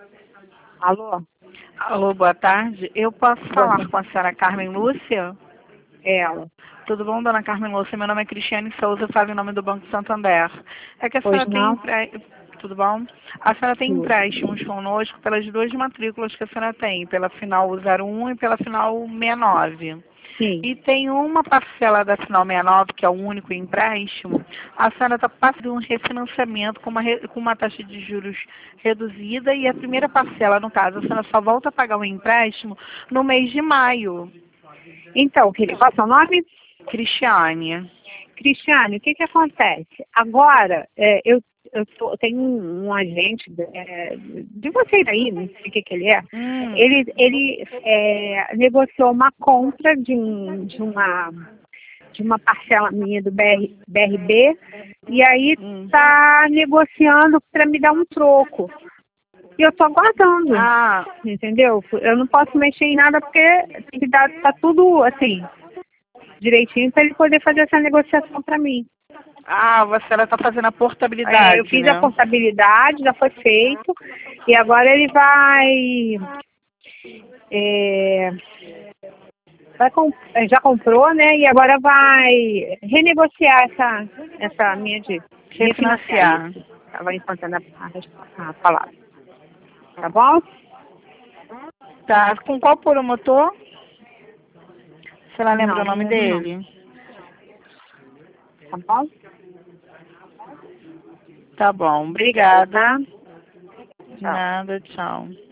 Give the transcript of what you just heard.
Alô? Alô, boa tarde. Eu posso Boa falar tarde. com a senhora Carmen Lúcia? Ela. Tudo bom, dona Carmen Lúcia? Meu nome é Cristiane Souza, falo em nome do Banco Santander. É que a Pois senhora tem não? Tudo bom? A senhora tem Tudo. empréstimos conosco pelas duas matrículas que a senhora tem, pela final 01 e pela final 69. Sim. E tem uma parcela da final 69, que é o único empréstimo. A senhora está passando um refinanciamento com uma taxa de juros reduzida e a primeira parcela, no caso, a senhora só volta a pagar o empréstimo no mês de maio. Então, qual é o seu nome? Cristiane. Cristiane, o que que acontece? Agora, eu tenho um agente de vocês aí, não sei o que que ele é. Hum, Ele negociou uma compra de uma parcela minha do BRB e aí hum. está negociando para me dar um troco. E eu estou aguardando, Ah, entendeu? Eu não posso mexer em nada porque tem que dar, tá tudo assim, direitinho para ele poder fazer essa negociação para mim. a senhora está fazendo a Eu portabilidade, fiz a né? portabilidade, já foi feito, e agora ele é, já comprou, né? E agora vai renegociar essa minha de refinanciar Refinanciar. isso. Estava encontrando a palavra. Tá bom? Tá. Com qual promotor? A senhora lembra Não, o não nome lembro não. dele? Tá bom? Tá bom. Obrigada. Tá? De Tchau. nada, tchau.